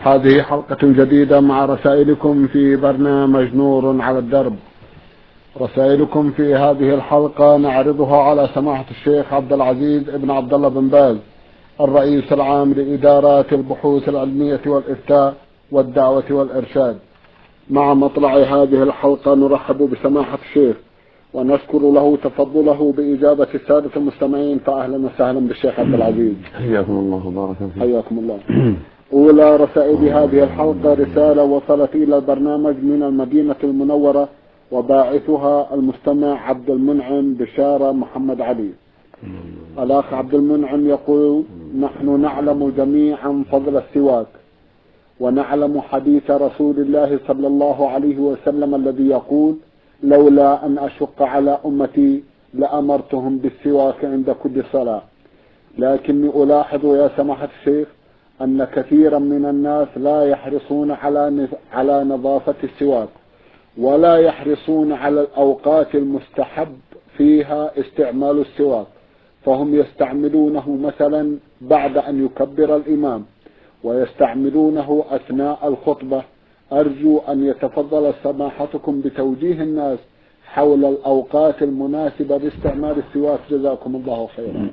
هذه حلقة جديدة مع رسائلكم في برنامج نور على الدرب. رسائلكم في هذه الحلقة نعرضها على سماحة الشيخ عبد العزيز ابن عبد الله بن باز الرئيس العام لإدارات البحوث العلمية والإفتاء والدعوة والإرشاد. مع مطلع هذه الحلقة نرحب بسماحة الشيخ ونشكر له تفضله بإجابة السادة المستمعين، فأهلا وسهلا بالشيخ عبد العزيز. حياكم الله وبارك فيكم. حياكم الله. أولى رسائل هذه الحلقة رسالة وصلت إلى البرنامج من المدينة المنورة، وباعثها المستمع عبد المنعم بشارة محمد علي. الأخ عبد المنعم يقول: نحن نعلم جميعا فضل السواك، ونعلم حديث رسول الله صلى الله عليه وسلم الذي يقول: لولا أن أشق على أمتي لأمرتهم بالسواك عند كل صلاة. لكني ألاحظ يا سماحة الشيخ أن كثيرا من الناس لا يحرصون على نظافة السواك، ولا يحرصون على الأوقات المستحب فيها استعمال السواك، فهم يستعملونه مثلا بعد أن يكبر الإمام، ويستعملونه أثناء الخطبة. أرجو أن يتفضل سماحتكم بتوجيه الناس حول الأوقات المناسبة لاستعمال السواك، جزاكم الله خيرا.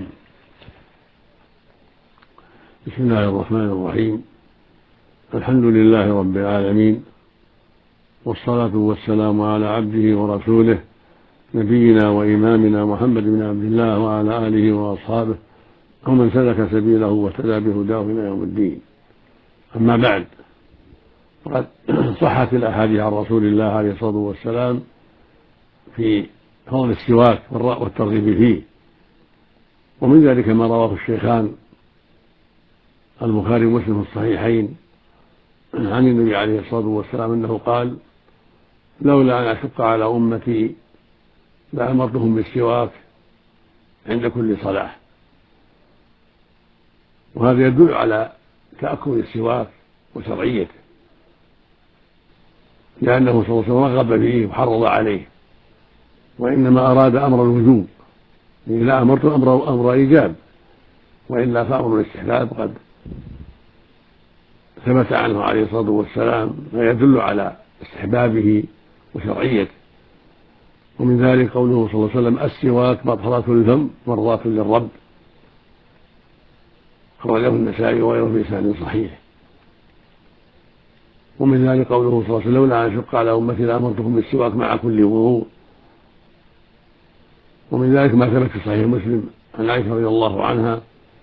بسم الله الرحمن الرحيم. الحمد لله رب العالمين، والصلاة والسلام على عبده ورسوله نبينا وإمامنا محمد بن عبد الله وعلى آله وأصحابه ومن سلك سبيله واهتدى بهداه إلى يوم الدين. أما بعد، فقد صحت الأحاديث عن رسول الله عليه الصلاة والسلام في فضل السواك والترغيب فيه، ومن ذلك ما رواه الشيخان البخاري ومسلم في الصحيحين عن النبي عليه الصلاة والسلام أنه قال: لولا أن أشق على أمتي لأمرتهم بالسواك عند كل صلاة. وهذا يدل على تأكد السواك وشرعيته، لأنه صلى الله عليه وسلم رغب فيه وحرض عليه، وإنما أراد أمر الوجوب، لا أمرت أمر إيجاب، وإلا فأمر الاستحباب قد ثبت عنه عليه الصلاة والسلام ما يدل على استحبابه وشرعيته. ومن ذلك قوله صلى الله عليه وسلم: السواك مطهرة الفم مرضاة للرب، أخرجه النسائي وغيره بإسناد صحيح. ومن ذلك قوله صلى الله عليه وسلم: لولا أن أشق على أمتي لأمرتكم بالسواك مع كل وضوء. ومن ذلك ما ثبت في صحيح مسلم عن عائشة رضي الله عنها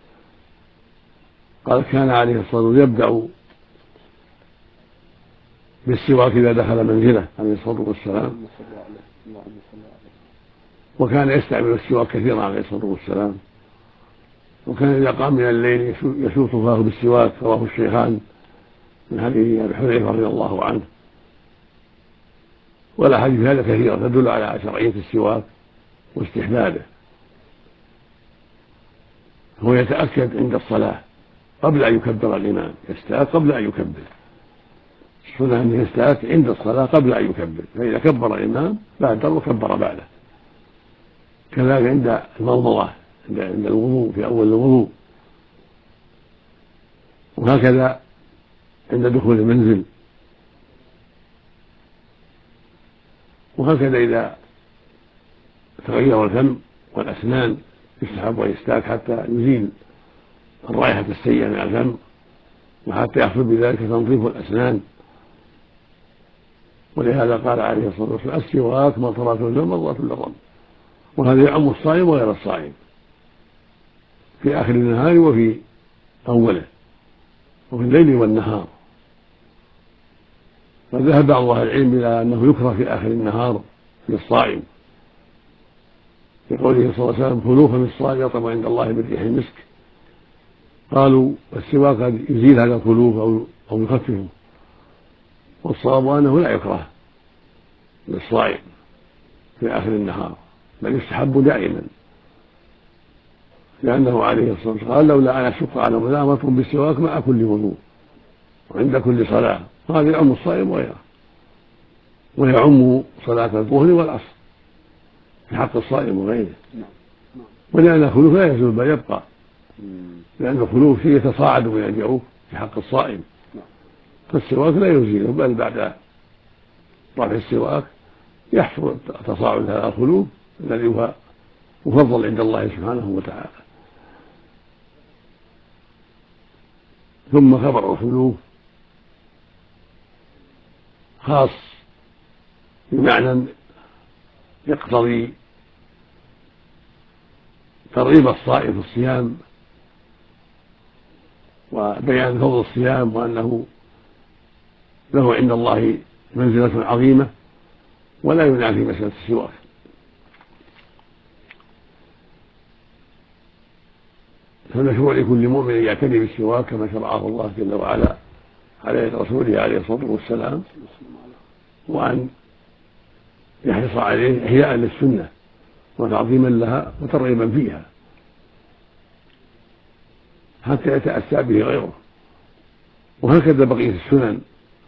قال: كان عليه الصلاة والسلام يبدأ بالسواك إذا دخل منزله عليه الصلاة والسلام، وكان يستعمل السواك كثيرا عليه الصلاة والسلام، وكان إذا قام من الليل يشوط فاه بالسواك، رواه الشيخان من حديث أبي حذيفة رضي الله عنه. والأحاديث هذا كثيرة تدل على شرعية السواك واستحبابه. هو يتأكد عند الصلاة قبل أن يكبر الإمام، يستاك قبل أن يكبر. السنة أنه يستاك عند الصلاة قبل أن يكبر، فإذا كبر الإمام بادر وكبر بعده. كذلك عند المضمضة عند الوضوء في أول الوضوء، وهكذا عند دخول المنزل، وهكذا إذا تغير الفم والأسنان يستحب أن يستاك حتى يزيل الرائحة السيئة من الفم، وحتى يحصل بذلك تنظيف الأسنان. ولهذا قال عليه الصلاة والسلام: السواك مطهرة الفم مرضاة للرب. وهذا يعم الصائم وغير الصائم في آخر النهار وفي أوله، وفي الليل والنهار. فذهب بعض أهل العلم إلى أنه يكره في آخر النهار للصائم، في قوله صلى الله عليه وسلم: خلوفا من الصائم يطعم عند الله بالريح المسك. قالوا السواك قد يزيل هذا الخلوف أو يخففه، والصواب أنه لا يكره للصائم في آخر النهار، بل يستحب دائما، لأنه عليه الصلاة والسلام قال: لولا أن أشق على أمرتكم بالسواك مع كل وضوء وعند كل صلاة. هذا يعم الصائم وغيره، ويعم صلاة الظهر والعصر في حق الصائم وغيره. ولأن الخلوف لا يزول بل يبقى، لأن الخلوف شيء يتصاعد من الجوف في حق الصائم، فالسواك لا يزيله، بل بعد رفع السواك يحصل تصاعد هذا الخلوف الذي هو مفضل عند الله سبحانه وتعالى. ثم خبر الخلوف خاص بمعنى يقتضي ترغيب الصائم في الصيام وبيان فضل الصيام وأنه له عند الله منزلة عظيمة، ولا ينافي مسألة السواك. فالمشروع لكل مؤمن أن يعتني بالسواك كما شرعه الله جل وعلا على يد رسوله عليه الصلاة والسلام، وأن يحرص عليه إحياء للسنة وتعظيما لها وترغيبا فيها حتى يتأسى به غيره. وهكذا بقية السنن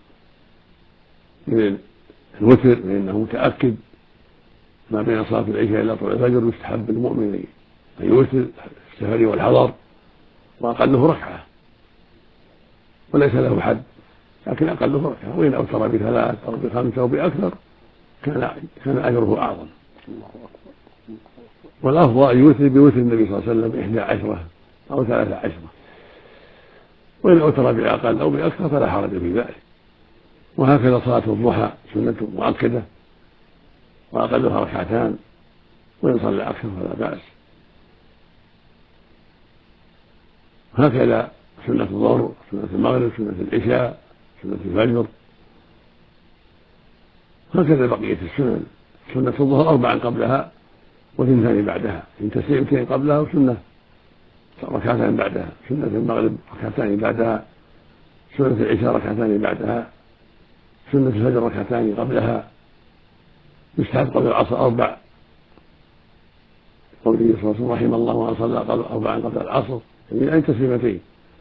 من الوتر، فإنه متأكد ما بين صلاة العشاء إلى طلوع الفجر يستحب المؤمن أن يوتر السفر والحضر، وأقله ركعة وليس له حد، لكن أقله ركعة، وإن أوتر بثلاث أو بخمسة أو بأكثر كان أجره أعظم. والأفضل أن يوتر بوتر النبي صلى الله عليه وسلم 11 أو 13، وإن أوتر بأقل أو بأكثر فلا حرج في ذلك. وهكذا صلاة الضحى سنة مؤكدة وأقلها ركعتان، وإن صلى أكثر فلا بأس. هكذا سنة الظهر، سنة المغرب، سنة العشاء، سنة الفجر، هكذا بقية السنن. سنة الظهر 4 قبلها و2 بعدها، إن تسليمتين قبلها، وسنة ركعتان بعدها، سنة المغرب 2 بعدها، سنة العشاء 2 بعدها، سنة الفجر 2 قبلها، يستحب قبل العصر 4، قوله صلى الله عليه وسلم رحم الله من صلى 4 قبل العصر، يعني أن تسليمتين.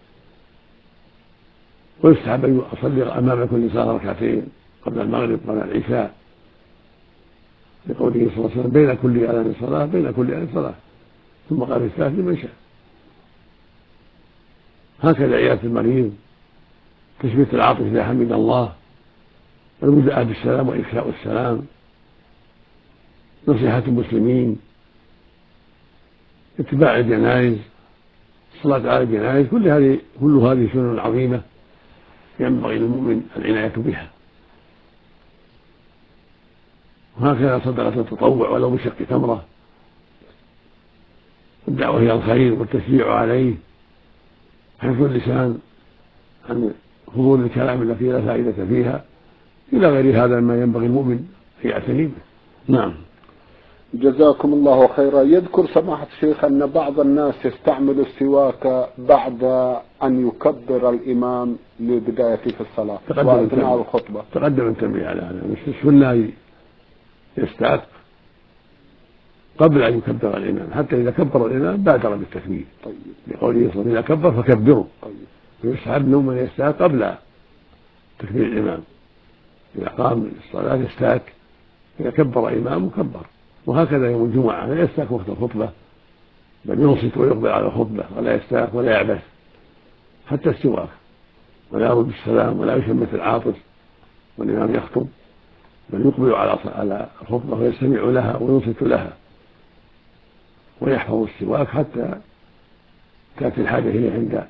ويستحب أن أصلي أمام كل صلاة 2 قبل المغرب قبل العشاء، لقوله صلى الله عليه وسلم بين كل أذان صلاة، بين كل أذان صلاة، ثم قال الثالث لمن شاء. هكذا عيادة المريض، تثبيت العاطف إذا حمد الله، البدء بالسلام وإفشاء السلام، نصيحة المسلمين، اتباع الجنائز، الصلاة على الجنائز، كل هذه سنن عظيمة ينبغي للمؤمن العناية بها. وهكذا صدقة التطوع ولو بشق تمرة، الدعوة إلى الخير والتشجيع عليه، حفظ اللسان عن فضول الكلام التي لا فائدة فيها، إلى غير هذا مما ينبغي المؤمن أن يعتني به. نعم. جزاكم الله خيرا. يذكر سماحة الشيخ أن بعض الناس يستعمل السواك بعد أن يكبر الإمام للبداية في الصلاة وأثناء الخطبة. تقدم التنبيه على هذا، السنة يستاك قبل أن يكبر الإمام، حتى إذا كبر الإمام بادر بالتكبير. طيب. لقوله صلى الله عليه وسلم إذا كبر فكبروا. طيب. ويستحب له من يستاك قبل تكبير الإمام، إذا قام الصلاة يستاك، إذا كبر إمام كبر. وهكذا يوم الجمعة لا يستاك وقت الخطبة، بل ينصت ويقبل على الخطبة، ولا يستاك ولا يعبث حتى السواك، ولا يرد السلام ولا يشمت العاطس والإمام يخطب، بل يقبل على الخطبة ويستمع لها وينصت لها، ويحفظ السواك حتى تأتي الحاجة إليه عند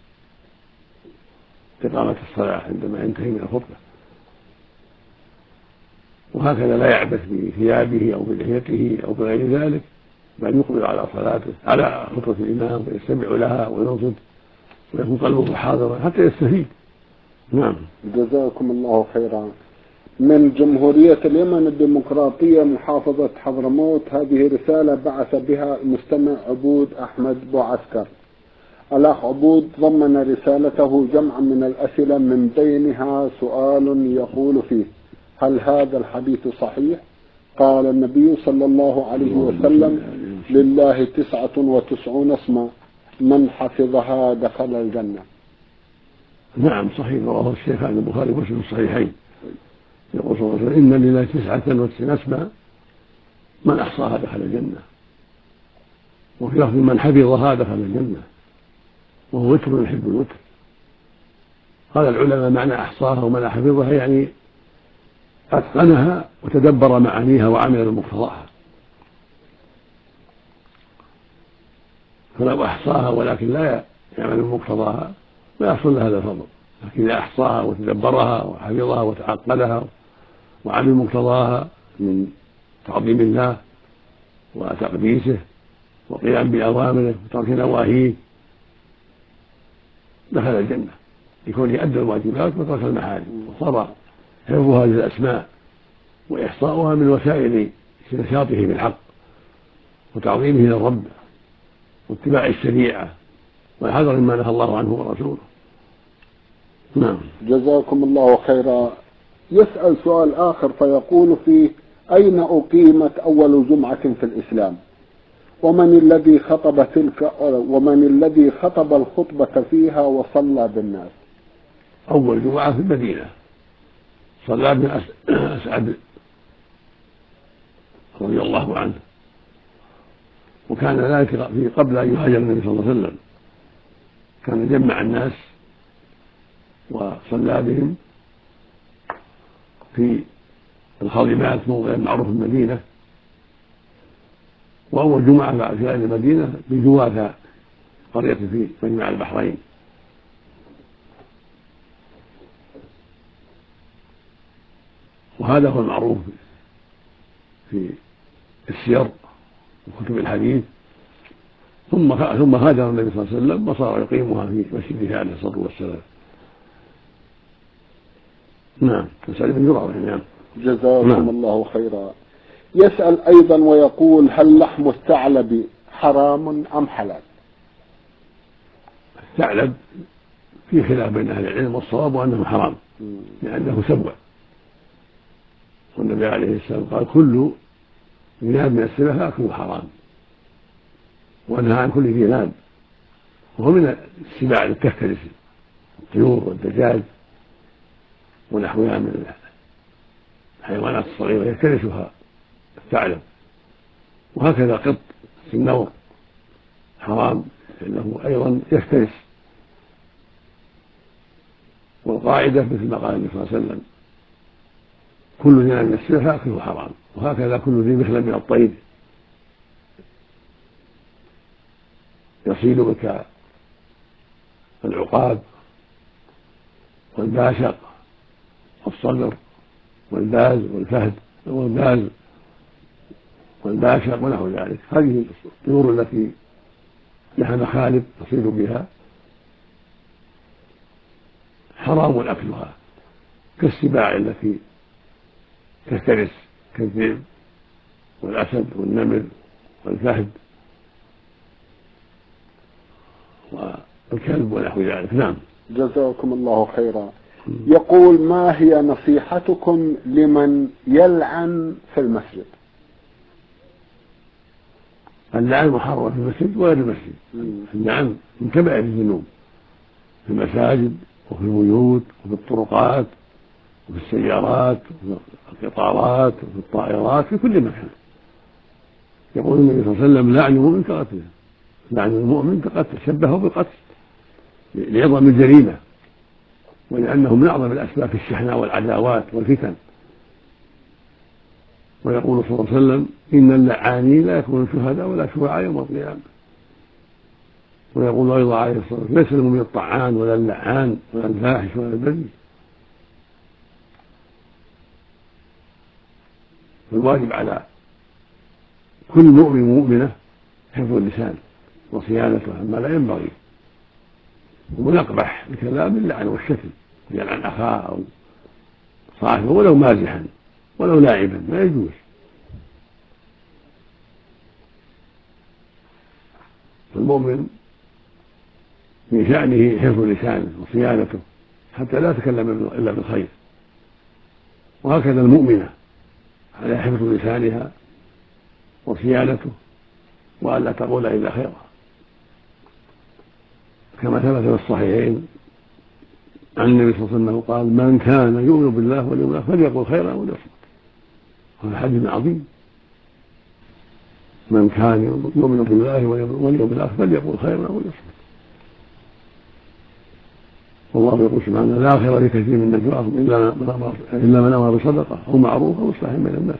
إقامة الصلاة عندما ينتهي من الخطبة. وهكذا لا يعبث بثيابه أو بلحيته أو بغير ذلك، بل يقبل على صلاته على خطبة الإمام ويستمع لها وينصت ويكون قلبه حاضرا حتى يستفيد. نعم. جزاكم الله خيرا. من جمهورية اليمن الديمقراطية محافظة حضرموت، هذه رسالة بعث بها المستمع عبود أحمد بوعسكر. الأخ عبود ضمن رسالته جمعا من الأسئلة، من بينها سؤال يقول فيه: هل هذا الحديث صحيح؟ قال النبي صلى الله عليه وسلم: لله 99 اسما، من حفظها دخل الجنة. نعم صحيح، رواه الشيخان البخاري ومسلم الصحيحين. يقول صلى الله عليه وسلم: إن لله 99 اسما، من أحصاها دخل الجنة. وفي لفظ: من حفظها دخل الجنة. وهو وتر يحب الوتر. قال العلماء معنى أحصاها ومعنى حفظها يعني أتقنها وتدبر معانيها وعمل بمقتضاها. فلو أحصاها ولكن لا يعمل بمقتضاها لا يحصل له هذا الفضل، لكن إذا أحصاها وتدبرها وحفظها وتعقلها وعمل مقتضاها من تعظيم الله وتقديسه وقيام بأوامره وترك نواهيه دخل الجنة لكونه أدى الواجبات وترك المحارم، وصار حفظها للأسماء وإحصاؤها من وسائل نشاطه بالحق وتعظيمه للرب واتباع الشريعة والحذر مما نهى الله عنه ورسوله. نعم. جزاكم الله خيرا. يسأل سؤال آخر فيقول فيه: أين أقيمت أول جمعة في الإسلام؟ ومن الذي خطب الخطبة فيها وصلى بالناس؟ أول جمعة في المدينة صلى ابن أسعد رضي الله عنه، وكان ذلك في قبل أن يهاجر النبي صلى الله عليه وسلم، كان جمع الناس وصلى بهم في الخاضمات موضع معروف المدينة. وأول جمعة بعد في أهل المدينة بجواثة قرية في مجمع البحرين. وهذا هو المعروف في السير وكتب الحديث. ثم هاجر النبي صلى الله عليه وسلم وصار يقيمها في مسجده عليه الصلاة والسلام. نعم. سعيد بن جرعة. نعم. جزاكم الله خيرا. يسأل أيضا ويقول: هل لحم الثعلب حرام أم حلال؟ الثعلب في خلاف بين أهل العلم، والصواب أنه حرام لأنه سبع، والنبي عليه السلام قال: كل ذي ناب من السبع فأكله حرام، ونهى عن كل ذي ناب، وهو من السباع التي تفترس الطيور والدجاج ونحوها من الحيوانات الصغيرة يفترسها الثعلب. وهكذا قط السنور حرام لأنه أيضا يفترس. والقاعدة مثل ما قال النبي صلى الله عليه وسلم: كل ذي ناب من السبع فأكله حرام. وهكذا كل ذي مخلب من الطير يصيد بك العقاب والباشق والصقر والباز والفهد والباز والباشق ونحو ذلك. هذه الطيور التي لها مخالب تصيد بها حرام أكلها، كالسباع التي تفترس كالذئب والأسد والنمر والفهد والكلب ونحو ذلك. نعم. جزاكم الله خيرا. يقول: ما هي نصيحتكم لمن يلعن في المسجد؟ اللعن محرم في المسجد وغير المسجد. اللعن من كبائر الذنوب في المساجد وفي البيوت وفي الطرقات وفي السيارات وفي القطارات وفي الطائرات في كل مكان. يقول النبي صلى الله عليه وسلم: لعن المؤمن كقتله، لعن المؤمن كقتله، شبهه بالقتل لعظم الجريمة ولأنه من أعظم الأسباب في الشحناء والعداوات والفتن. ويقول صلى الله عليه وسلم: إن اللعانين لا يكونون شهداء ولا شفعاء يوم القيامة. ويقول أيضا عليه الصلاة والسلام: ليس المؤمن الطعان ولا اللعان ولا الفاحش ولا البذيء. فالواجب على كل مؤمن ومؤمنة حفظ اللسان وصيانته عما لا ينبغي، ومنقبح بكلام اللعن والشتم، يلعن أخاه أو صاحبه ولو مازحا ولو لاعبا، ما يجوز. فالمؤمن من شأنه حفظ لسانه وصيانته حتى لا يتكلم إلا بالخير، وهكذا المؤمنة على حفظ لسانها وصيانته وألا تقول إلا خيرا، كما ثبت في الصحيحين عن النبي صلى الله عليه وسلم قال: من كان يؤمن بالله واليوم الآخر فليقل خيرا أو ليصمت. هذا حديث عظيم. من كان يؤمن بالله واليوم الآخر فليقل خيرا أو ليصمت. والله يقول سبحانه لا خير في كثير من نجواهم إلا من أمر بصدقة أو معروف أو إصلاح بين الناس.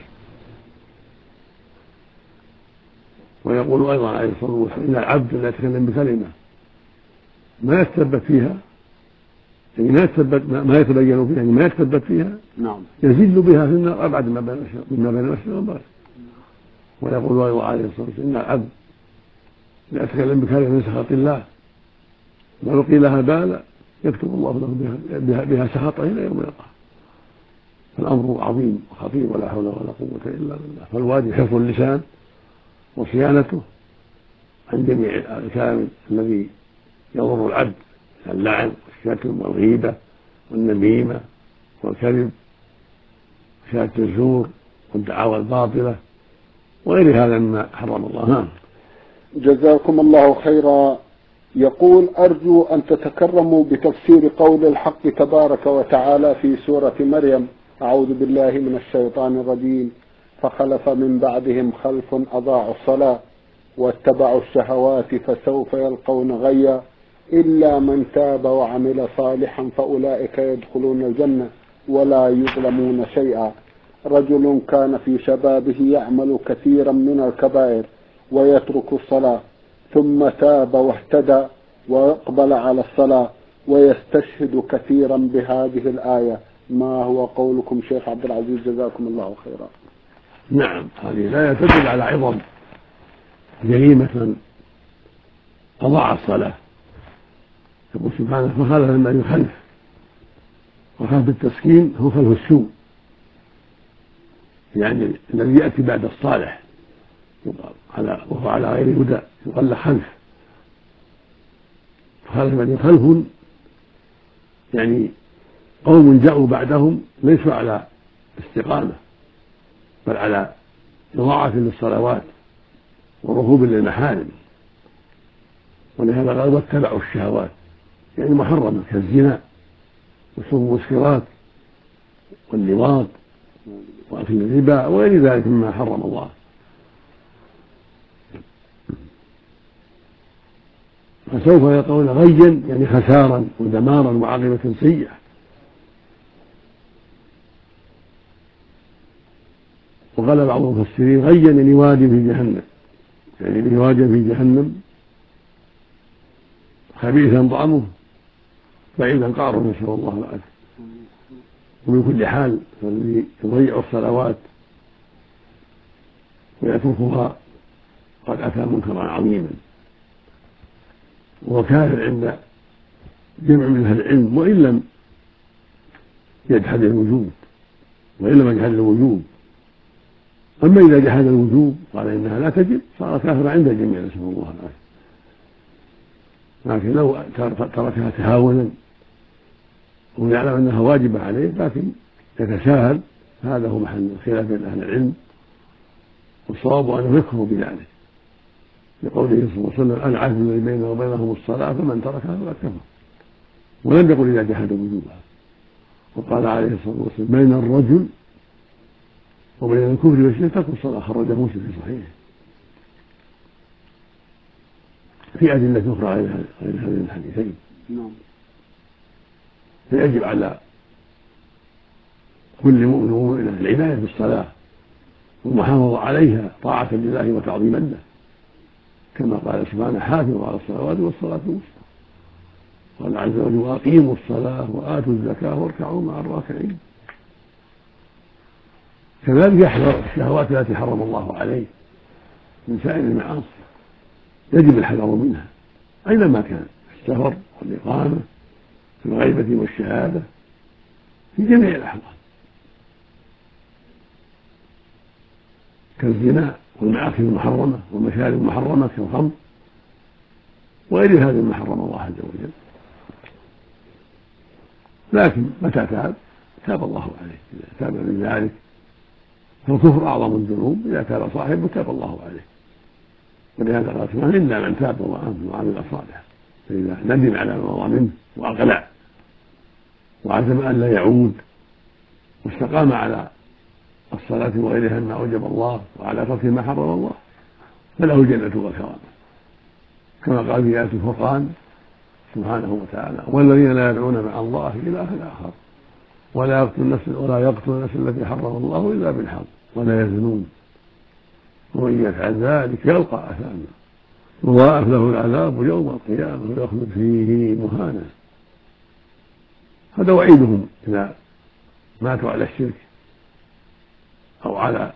ويقول أيضا عليه الصلاة والسلام إن العبد لا يتكلم بكلمة ما يتثبت فيها، يعني ما يتبين فيها، يعني ما يتثبت فيها، نعم، يزل بها في النار أبعد مما بين المشرق والمغرب. ويقول أيضا عليه الصلاة والسلام إن العبد لا يتكلم بكلمة من سخط الله ولقي لها بالا يكتب الله له بها سخطه إلى يوم يلقاه. فالأمر عظيم وخطير ولا حول ولا قوة إلا بالله. فالواجب حفظ اللسان وصيانته عن جميع الكلام الذي يضر العبد كاللعن والشتم والغيبة والنميمة والكذب وشهادة الزور والدعاوى الباطلة وغير هذا مما حرم الله. جزاكم الله خيرا. يقول أرجو أن تتكرموا بتفسير قول الحق تبارك وتعالى في سورة مريم: أعوذ بالله من الشيطان الرجيم، فخلف من بعدهم خلف أضاعوا الصلاة واتبعوا الشهوات فسوف يلقون غيا إلا من تاب وعمل صالحا فأولئك يدخلون الجنة ولا يظلمون شيئا. رجل كان في شبابه يعمل كثيرا من الكبائر ويترك الصلاة ثم تاب واهتدى وأقبل على الصلاة ويستشهد كثيرا بهذه الآية، ما هو قولكم شيخ عبد العزيز جزاكم الله خيرا؟ نعم، هذه الآية تدل على عظم جريمة من أضاع الصلاة. يقول سبحانه فخلف من بعدهم خلف، وخلف التسكين هو خلف السوء، يعني الذي يأتي بعد الصالح وهو على غير هدى يقال له خلف. فخلف من بعدهم خلف يعني قوم جاءوا بعدهم ليسوا على استقامة بل على إضاعة للصلوات ورهوب للمحارم، ولهذا قال واتبعوا الشهوات يعني محرمة كالزنا وشرب المسكرات واللواط وأكل الربا وغير ذلك مما حرم الله. فسوف يلقون غيا يعني خسارا ودمارا وعاقبة سيئة. وقال بعض المفسرين غيا يعني واد في جهنم، يعني واد في جهنم خبيثا طعمه بعيدا قعره، نسأل الله العافية. ومن كل حال فالذي يضيع الصلوات ويتركها قد أتى منكرا عظيما وكافر عند جمع من أهل العلم وإن لم يجحد الوجوب أما إذا جحد الوجوب قال إنها لا تجب صار كافرا عند الجميع، نسأل الله العافية. لكن لو تركها تهاونا ويعلم أنها واجبة عليه لكن يتساهل هذا هو محل الخلاف بين أهل العلم، والصواب أنه يكفر بذلك لقوله صلى الله عليه وسلم العهد الذي بيننا وبينهم الصلاة فمن تركها فقد كفر، ولم يقل إذا جحد وجوبها. وقال عليه الصلاة والسلام بين الرجل وبين الكفر والشرك ترك الصلاة، خرجه مسلم في صحيحه. في أدلة أخرى غير هذين الحديثين. فيجب على كل مؤمن ومؤمنة العناية بالصلاة والمحافظة عليها طاعة لله وتعظيما له، كما قال سبحانه حافظوا على الصلوات والصلاة الوسطى. قال عز وجل وأقيموا الصلاة وآتوا الزكاة واركعوا مع الراكعين. كذلك يحذر الشهوات التي حرم الله عليه من سائر المعاصي، يجب الحذر منها أينما كان، السفر والإقامة في الغيبة والشهادة في جميع الأحوال، كالزنا والمآكل المحرمة والمشارب المحرمة كالخمر وغير هذا مما حرم الله عز وجل. لكن متى تاب الله عليه، إذا تاب من ذلك فالكفر أعظم الذنوب، إذا تاب صاحبه تاب الله عليه. ولهذا قال سبحانه إلا من تاب وآمن وعمل صالحا، فإذا ندم على ما مضى منه وأقلع وعزم أن لا يعود واستقام على الصلاة وغيرها ما أوجب الله وعلى ترك ما حرم الله فله الجنة والكرامة، كما قال في آية الفرقان سبحانه وتعالى. والذين لا يدعون مع الله إلها آخر ولا يقتل النفس التي حرم الله إلا بالحق ولا يزنون ومن يفعل ذلك يلقى أثاما يضاعف له العذاب يوم القيامة ويخلد فيه مهانا. هذا وعيدهم إذا ماتوا على الشرك أو على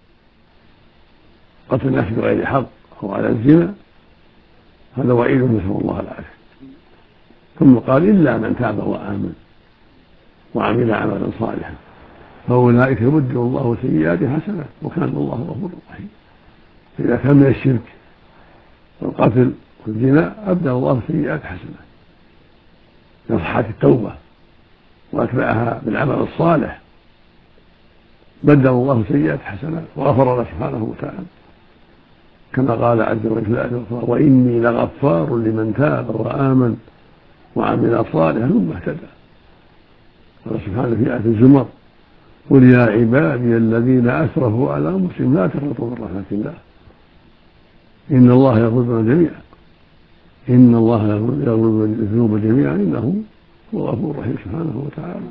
قتل النفس بغير حق أو على الزنا، هذا وعيد نسأل الله العافية. ثم قال إلا من تاب وآمن وعمل عملا صالحا فأولئك يبدل الله سيئات حسنات وكان الله غفورا رحيما. إذا كان من الشرك والقتل والزنا أبدل الله سيئات حسنات نصحت التوبة وأتبعها بالعمل الصالح بدل الله سيئات حسنات وغفر له سبحانه وتعالى كما قال عز وجل في الآية الأخرى وإني لغفار لمن تاب وآمن وعمل صالحا ثم اهتدى. قال سبحانه في آية الزمر قل يا عبادي الذين أسرفوا على أنفسهم لا تقنطوا من رحمة الله إن الله يغفر جميعا إن الله يغفر الذنوب جميعا إنه هو غفور رحيم سبحانه وتعالى.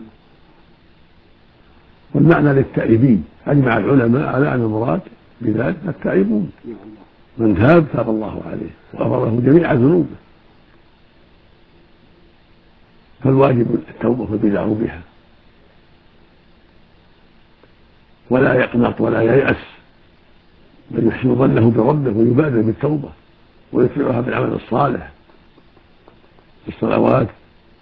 والمعنى للتائبين أجمع العلماء على أن المراد بذلك التائبون من تاب الله عليه وغفر له جميع ذنوبه. فالواجب التوبة والبدع بها ولا يقنط ولا ييأس بل يحسن ظنه بربه ويبادر بالتوبة ويتبعها بالعمل الصالح الصلوات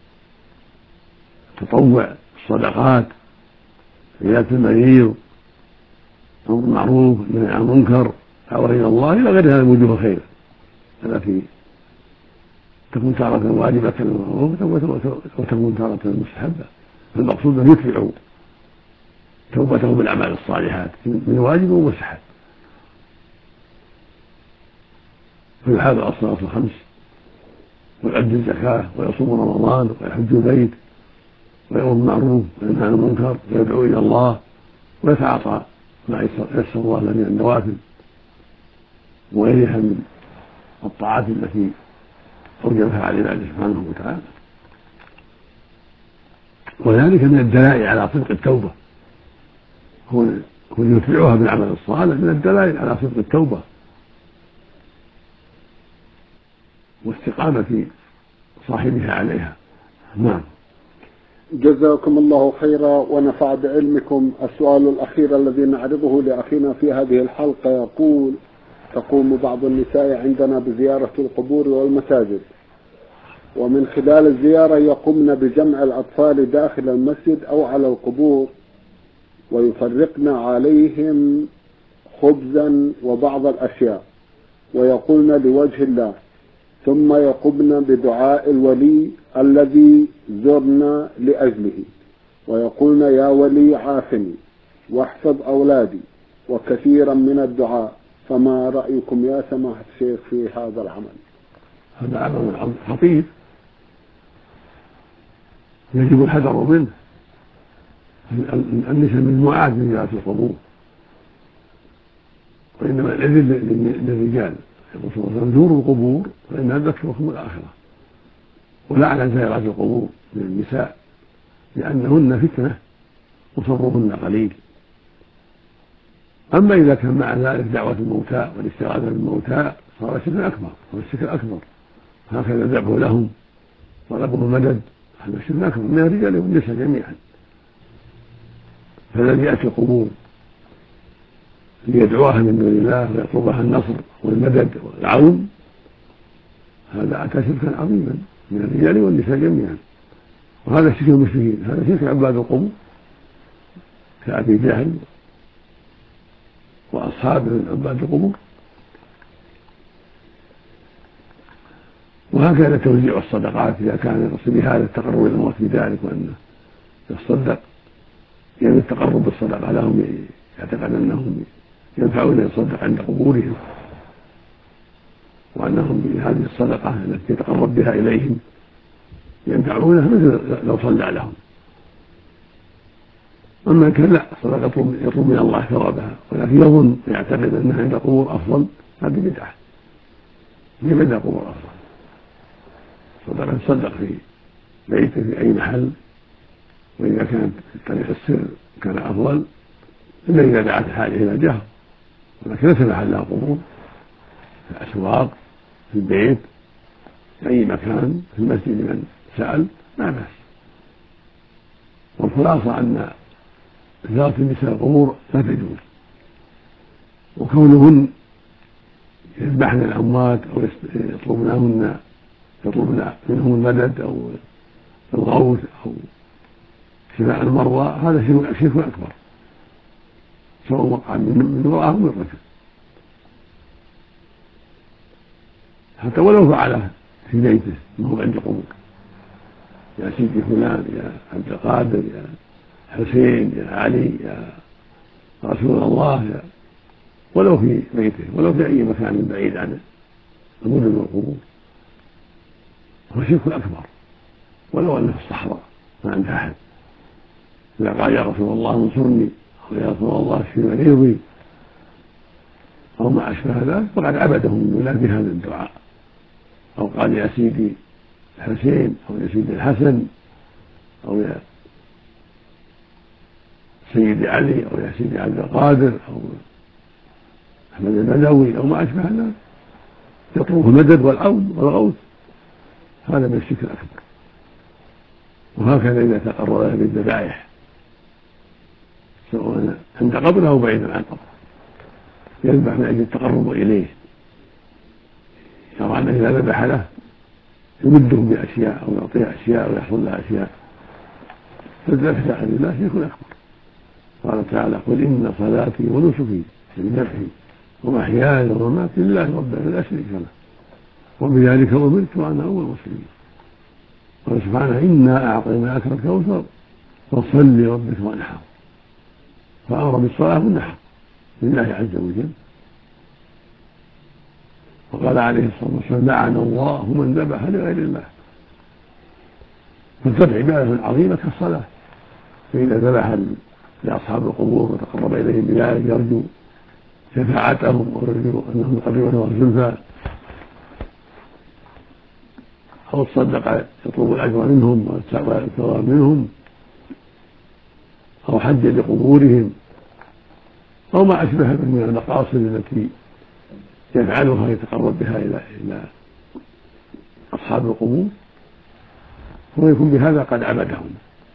التطوع الصدقات عيادة المريض أمر معروف النهي عن المنكر دعوة إلى الله إلى غير هذه وجوه الخير التي تكون تارة واجبة وتكون تارة مستحبة. فالمقصود أن يتبعوا توبته بالأعمال الصالحات من واجب ومستحب فيحافظ على الصلاة الخمس ويؤدي الزكاة ويصوم رمضان ويحج البيت ويأمر بالمعروف وينهى عن المنكر ويدعو إلى الله ويتعاطى ما يسر الله له من النوافل وغيرها من الطاعات التي أوجبها على عباده سبحانه وتعالى. وذلك من الدلائل على صدق التوبة هو يتبعها بالعمل الصالح من الدلائل على صدق التوبة واستقامة صاحبها عليها. نعم. جزاكم الله خيرا ونفع بعلمكم. السؤال الأخير الذي نعرضه لأخينا في هذه الحلقة يقول تقوم بعض النساء عندنا بزيارة القبور والمساجد ومن خلال الزيارة يقومن بجمع الأطفال داخل المسجد أو على القبور ويفرقن عليهم خبزا وبعض الأشياء ويقولن لوجه الله ثم يقومن بدعاء الولي الذي زرنا لأجله ويقولن يا ولي عافني واحفظ أولادي وكثيرا من الدعاء. فما رأيكم يا سماحة الشيخ في هذا العمل؟ هذا عمل خطير يجب الحذر منه. النساء مجموعات من زيارة القبور وإنما الإذن للرجال يقول صلى الله عليه وسلم زوروا القبور فإنها تذكركم الآخرة ولعن زيارات القبور من النساء لأنهن فتنة وصبرهن قليل. أما إذا كان مع ذلك دعوة الموتى والاستغاثة بالموتى صار الشرك أكبر والشرك أكبر هكذا ذبحوا لهم طلبوا المدد هذا الشرك أكبر من الرجال والنساء جميعا. فالذي يأتي القبور ليدعوها من دون الله ويطلبها النصر والمدد والعون هذا أتى شركا عظيما من الرجال والنساء جميعا وهذا شرك المشركين. هذا شرك عباد القبور كأبي جهل وأصحابه من عباد القبور. وهكذا توزيع الصدقات إذا كان يقصد بهذا التقرب إلى الموت بذلك وأنه يتصدق يعني التقرب بالصدقة لهم يعتقد أنهم ينفعون يتصدق عند قبورهم وأنهم بهذه الصدقة التي يتقرب بها إليهم ينفعونها مثل لو صلى لهم. أما كان لا الصدقة يطلب من الله ثوابها ولكن يظن يعتقد أنها عند قبور أفضل هذه بدعة هي عند قبور أفضل صدقة تصدق في بيته في أي محل، وإذا كانت في طريق السر كان أفضل، إلا إذا دعت الحاجة إلى جهر، ولكن ليس محلها قبور، في الأسواق، في البيت، في أي مكان، في المسجد من سأل لا بأس. والخلاصة أن زيارة النساء القبور لا تجوز، وكونهن يذبحن الأموات أو يطلبن منهم المدد أو الغوث أو شفاء المرضى هذا شرك أكبر، سواء وقع من امرأة أو من رجل، حتى ولو فعله في بيته ما هو عند قبور، يا سيدي فلان، يا عبد القادر، يا حسين، يا علي، يا رسول الله، ولو في بيته ولو في أي مكان بعيد عن المدن والقبور، هو شرك أكبر، ولو أنه في الصحراء ما عند أحد. إذا قال يا رسول الله انصرني، أو يا رسول الله اشف مريضي، أو ما أشبه ذلك، فقد عبدهم من الله بهذا الدعاء، أو قال يا سيدي الحسين، أو يا سيدي الحسن، أو يا سيدي علي، أو يا سيدي عبد القادر، أو أحمد البدوي، أو ما أشبه ذلك، يطلب المدد والعون والغوث، هذا من الشرك الأكبر. وهكذا إذا تقرب بالذبائح سواء عند قبره أو بعيدا عن قبره، يذبح من أجل التقرب إليه، يرى أنه إذا ذبح له يمده بأشياء أو يعطيه أشياء أو يحصل له أشياء، فالذبح في حد الله شرك أكبر. قال تعالى قل إن صلاتي ونسكي وذبحي ومحياي ومماتي لله رب العالمين لا شريك له وبذلك أمرت وأنا أول المسلمين. قال سبحانه إنا أعطيناك الكوثر فصل لربك وانحر، فأمر بالصلاة والنحر لله عز وجل. وقال عليه الصلاة والسلام لعن الله من ذبح لغير الله. فالذبح عبادة عظيمة كالصلاة، فإذا ذبح لأصحاب القبور وتقرب إليهم بذلك يرجو شفاعتهم ويرجو أنهم يقربونه زلفى، أو تصدق يطلب الأجر منهم والثواب منهم، أو حج لقبورهم، أو ما أشبه من المقاصد التي يفعلها يتقرب بها إلى أصحاب القبور، ويكون بهذا قد عبدهم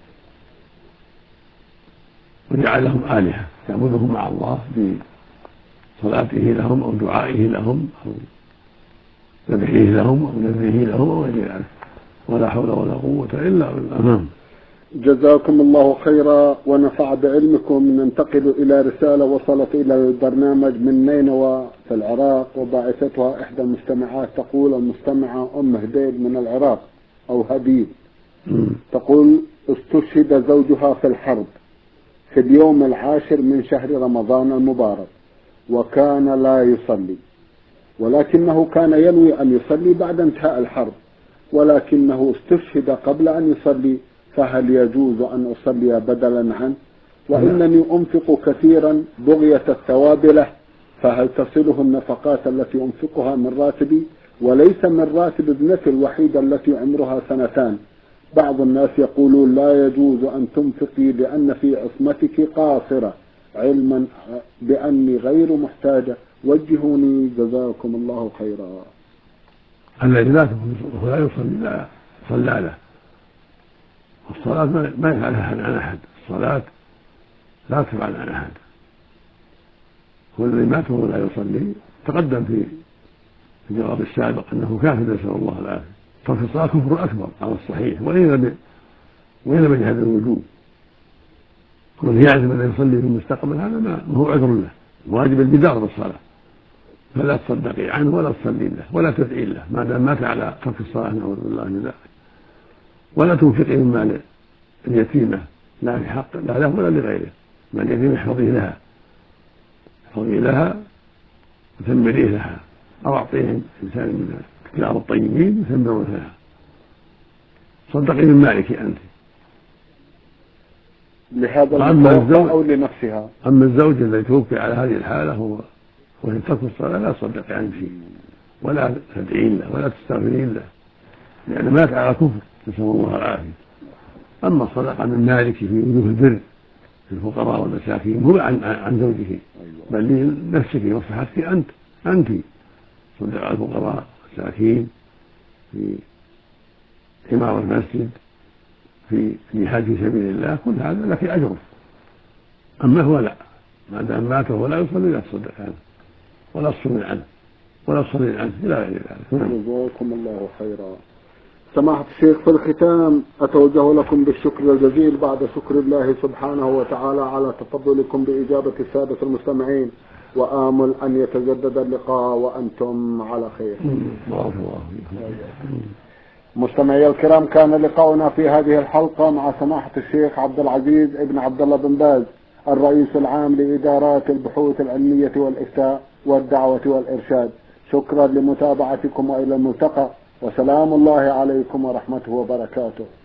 وجعلهم آلهة يعبدهم مع الله بصلاته لهم أو دعائه لهم أو ذبحه لهم أو نذره لهم أو غير ذلك، ولا حول ولا قوة إلا بالله. جزاكم الله خيرا ونفع بعلمكم. ننتقل إلى رسالة وصلت إلى البرنامج من نينوى في العراق، وباعثتها إحدى المستمعات. تقول المستمعة أم هديد من العراق أو هديد، تقول استشهد زوجها في الحرب في اليوم 10 من شهر رمضان المبارك، وكان لا يصلي، ولكنه كان ينوي أن يصلي بعد انتهاء الحرب، ولكنه استشهد قبل أن يصلي، فهل يجوز أن أصلي بدلا عنه؟ وإنني أنفق كثيرا بغية الثواب له، فهل تصله النفقات التي أنفقها من راتبي وليس من راتب ابنتي الوحيدة التي عمرها 2 سنين؟ بعض الناس يقولون لا يجوز أن تنفقي لأن في عصمتك قاصرة، علما بأني غير محتاجة، وجهوني جزاكم الله خيرا. الذي لا يصلي لا صلى له. الصلاة ما يفعلها أحد عن أحد، الصلاة لا تفعل عن أحد. والذي مات وهو لا يصلي تقدم في الجواب السابق أنه كافر نسأل الله العافية. ترك الصلاة كفر أكبر على الصحيح، وإن بجهد الوجوب. كون يعزم أن يصلي في المستقبل هذا ما هو عذر له، واجب البدار بالصلاة، فلا تصدقي عنه ولا تصلي له ولا تدعي له ما دام مات على ترك الصلاة، نعوذ بالله من ذلك. ولا تنفقي من مال اليتيمة لا في حق لا له ولا لغيره، مال اليتيمة احفظيه لها وثمريه لها، أو أعطيه إنسان من كتاب الطيبين يثمرون لها. صدقي من مالك أنت لهذا المتوفى أو لنفسها. أما الزوج الذي توفي على هذه الحالة وهي ترك الصلاة لا تصدقي عنه شيء، ولا تدعين له ولا تستغفرين له، لأن مات على كفر، نسأل الله العافية. أما الصدقة من مالك في وجوه البر في الفقراء والمساكين هو عن زوجه، بل لنفسك وصحتك أنت صدق على الفقراء والمساكين في حمار المسجد في جهاد في سبيل الله، كل هذا لك أجره. أما هو لا، ما دام مات ولا يصلي لا تصدق عنه ولا تصلي عنه ولا تصلي عنه إلى غير ذلك. جزاكم الله خيرا. سماحة الشيخ، في الختام أتوجه لكم بالشكر الجزيل بعد شكر الله سبحانه وتعالى على تفضلكم بإجابة السادة المستمعين، وآمل أن يتجدد اللقاء وأنتم على خير. مستمعي الكرام، كان لقاؤنا في هذه الحلقة مع سماحة الشيخ عبد العزيز ابن عبد الله بن باز، الرئيس العام لإدارات البحوث العلمية والإفتاء والدعوة والإرشاد. شكرا لمتابعتكم وإلى الملتقى، وسلام الله عليكم ورحمته وبركاته.